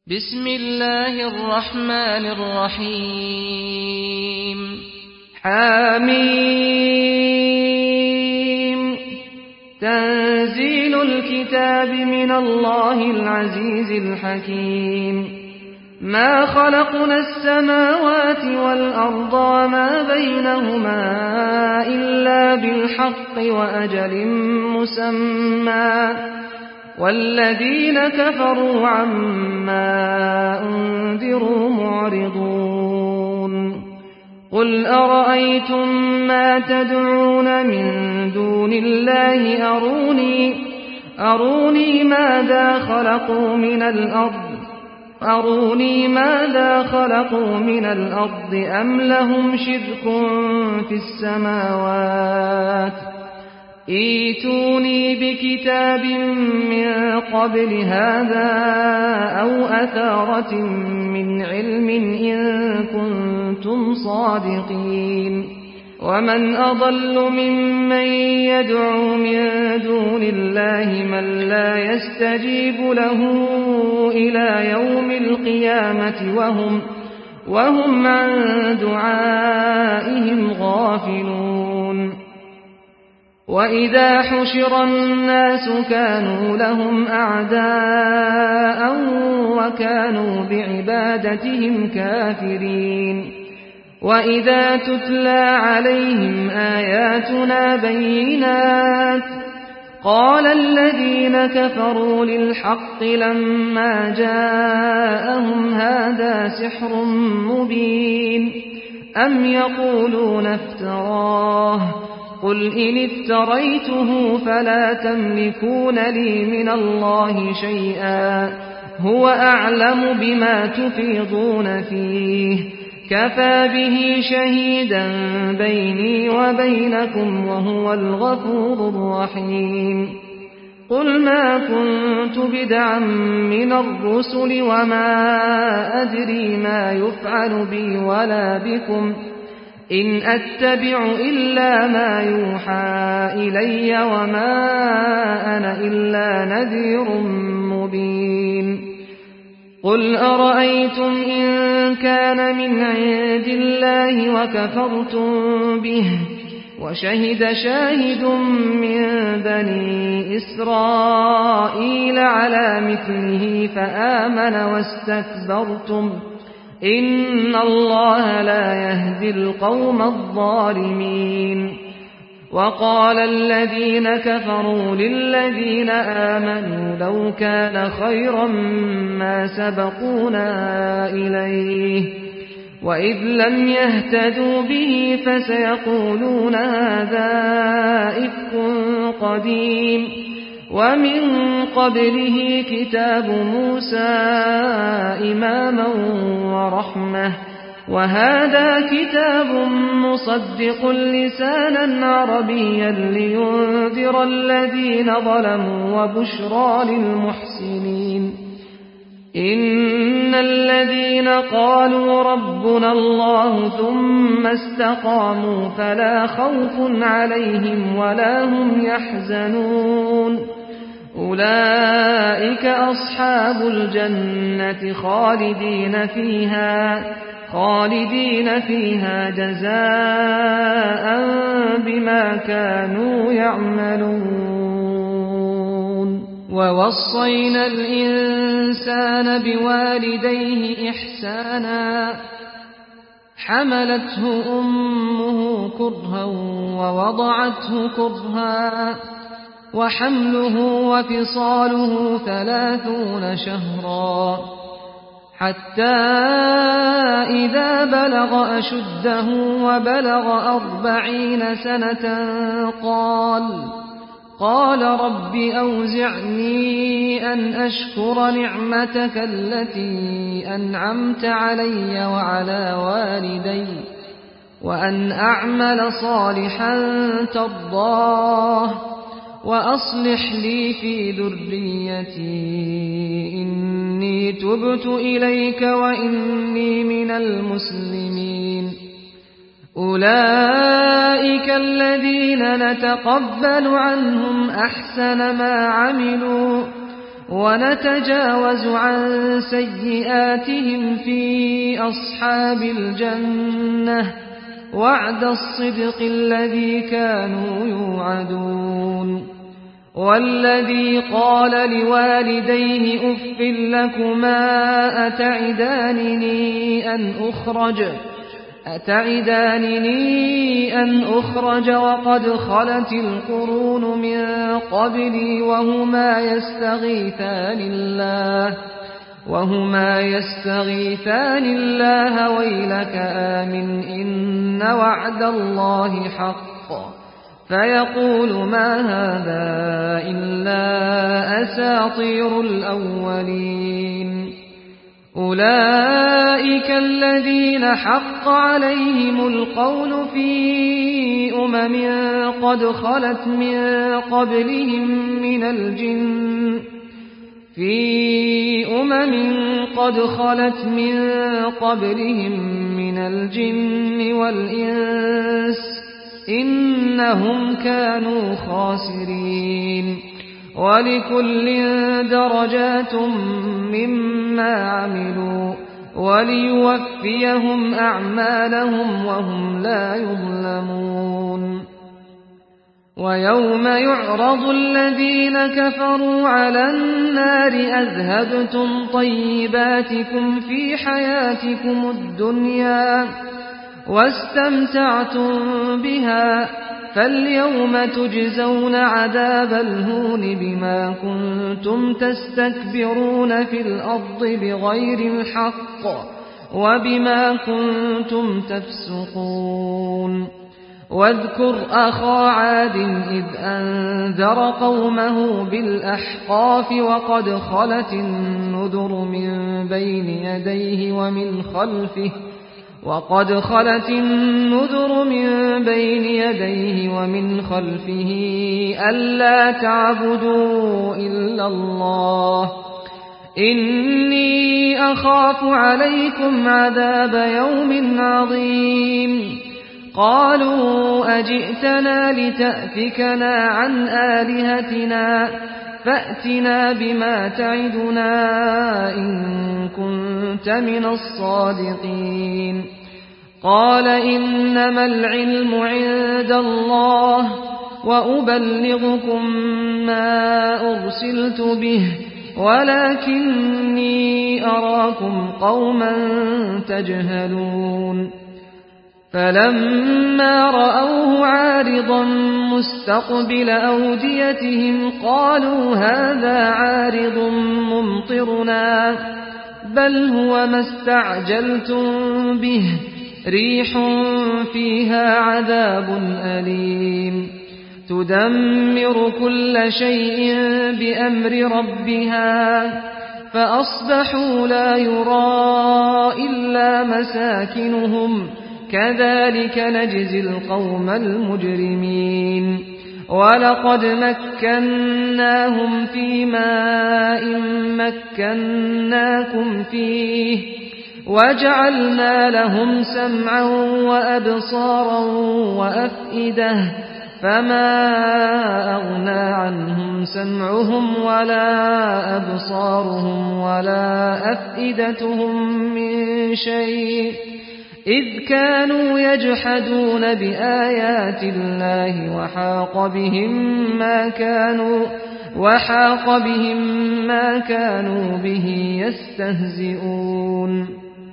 بسم الله الرحمن الرحيم حميم تنزيل الكتاب من الله العزيز الحكيم ما خلقنا السماوات والأرض وما بينهما إلا بالحق وأجل مسمى والذين كفروا عما أنذروا معرضون قل أرأيتم ما تدعون من دون الله أروني ماذا خلقوا من الأرض أم لهم شرك في السماوات ائتوني بكتاب من قبل هذا أو أثارة من علم إن كنتم صادقين ومن أضل ممن يدعو من دون الله من لا يستجيب له إلى يوم القيامة وهم عن دعائهم غافلون وإذا حشر الناس كانوا لهم أعداء وكانوا بعبادتهم كافرين وإذا تتلى عليهم آياتنا بينات قال الذين كفروا للحق لما جاءهم هذا سحر مبين أم يقولون افتراه قل إن افتريته فلا تملكون لي من الله شيئا هو أعلم بما تفيضون فيه كفى به شهيدا بيني وبينكم وهو الغفور الرحيم قل ما كنت بدعا من الرسل وما أدري ما يفعل بي ولا بكم إن أتبع إلا ما يوحى إلي وما أنا إلا نذير مبين قل أرأيتم إن كان من عند الله وكفرتم به وشهد شاهد من بني إسرائيل على مثله فآمن واستكبرتم إن الله لا يهدي القوم الظالمين وقال الذين كفروا للذين آمنوا لو كان خيرا ما سبقونا إليه وإذ لم يهتدوا به فسيقولون هذا إفك قديم ومن قبله كتاب موسى إماما ورحمة وهذا كتاب مصدق لسانا عربيا لينذر الذين ظلموا وبشرى للمحسنين إن الذين قالوا ربنا الله ثم استقاموا فلا خوف عليهم ولا هم يحزنون أولئك أصحاب الجنة خالدين فيها جزاء بما كانوا يعملون ووصينا الإنسان بوالديه إحسانا حملته أمه كرها ووضعته كرها وحمله وفصاله 30 شهرا حتى إذا بلغ أشده وبلغ 40 سنة قال رب أوزعني أن أشكر نعمتك التي أنعمت علي وعلى والدي وأن أعمل صالحا ترضاه وأصلح لي في ذريتي إني تبت إليك وإني من المسلمين أولئك الذين نتقبل عنهم أحسن ما عملوا ونتجاوز عن سيئاتهم في أصحاب الجنة وعد الصدق الذي كانوا يوعدون والذي قال لوالديه أف لكما أتعدانني أن أخرج وقد خلت القرون من قبلي وهما يستغيثان الله ويلك آمن إن وعد الله حق فيقول ما هذا إلا أساطير الأولين أولئك الذين حق عليهم القول في قد خلت من قبلهم من الجن والإنس إنهم كانوا خاسرين ولكل درجات مما عملوا وليوفيهم أعمالهم وهم لا يظلمون ويوم يعرض الذين كفروا على النار أذهبتم طيباتكم في حياتكم الدنيا واستمتعتم بها فاليوم تجزون عذاب الهون بما كنتم تستكبرون في الأرض بغير الحق وبما كنتم تفسقون واذكر أخا عاد إذ أنذر قومه بالأحقاف وقد خلت النذر من بين يديه ومن خلفه ألا تعبدوا إلا الله إني أخاف عليكم عذاب يوم عظيم قالوا أجئتنا لتأفكنا عن آلهتنا فأتنا بما تعدنا إن كنت من الصادقين قال إنما العلم عند الله وأبلغكم ما أرسلت به ولكني أراكم قوما تجهلون فلما رأوه عارضا مستقبل أوديتهم قالوا هذا عارض ممطرنا بل هو ما استعجلتم به ريح فيها عذاب أليم تدمر كل شيء بأمر ربها فأصبحوا لا يرى إلا مساكنهم كذلك نجزي القوم المجرمين ولقد مكناهم في ماء مكناكم فيه وجعلنا لهم سمعا وأبصارا وأفئدة فما أغنى عنهم سمعهم ولا أبصارهم ولا أفئدتهم من شيء إذ كانوا يجحدون بآيات الله وحاق بهم ما كانوا به يستهزئون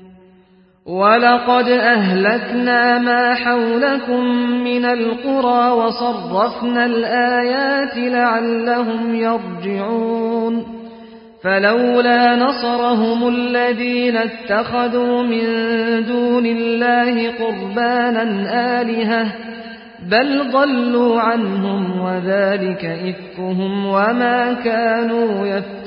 ولقد أهلكنا ما حولكم من القرى وصرفنا الآيات لعلهم يرجعون فلولا نصرهم الذين اتخذوا من دون الله قربانا آلهة بل ضلوا عنهم وذلك إفكهم وما كانوا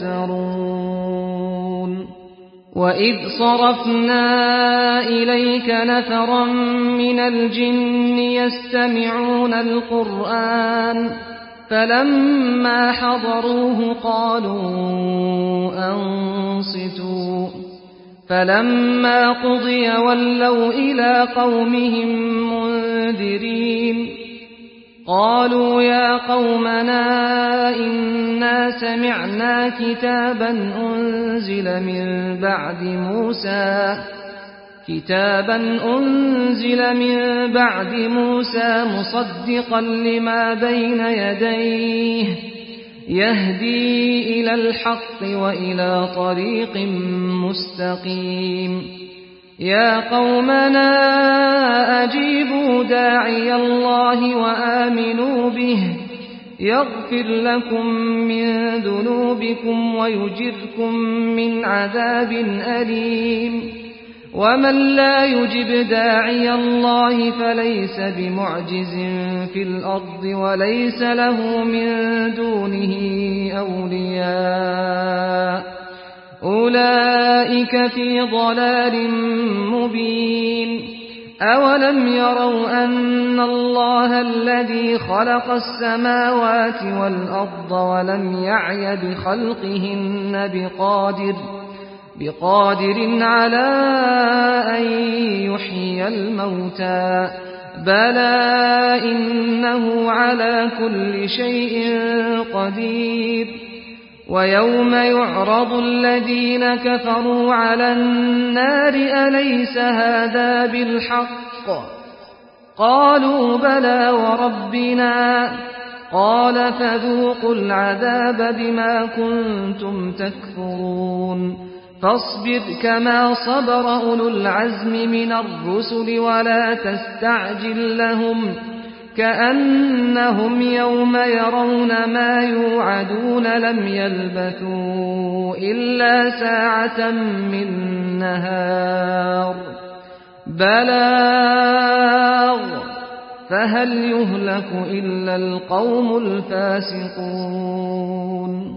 يفترون وإذ صرفنا إليك نفرا من الجن يستمعون القرآن فلما حضروه قالوا أنصتوا فلما قضي ولوا إلى قومهم منذرين قالوا يا قومنا إنا سمعنا كتابا أنزل من بعد موسى مصدقا لما بين يديه يهدي إلى الحق وإلى طريق مستقيم يا قومنا أجيبوا داعي الله وآمنوا به يغفر لكم من ذنوبكم ويجركم من عذاب أليم ومن لا يجب داعي الله فليس بمعجز في الأرض وليس له من دونه أولياء أولئك في ضلال مبين أولم يروا أن الله الذي خلق السماوات والأرض ولم يعي بخلقهن بقادر على أن يحيي الموتى بلى إنه على كل شيء قدير ويوم يعرض الذين كفروا على النار أليس هذا بالحق قالوا بلى وربنا قال فذوقوا العذاب بما كنتم تكفرون فاصبر كما صبر أولو العزم من الرسل ولا تستعجل لهم كأنهم يوم يرون ما يوعدون لم يلبثوا إلا ساعة من نهار بلاغ فهل يهلك إلا القوم الفاسقون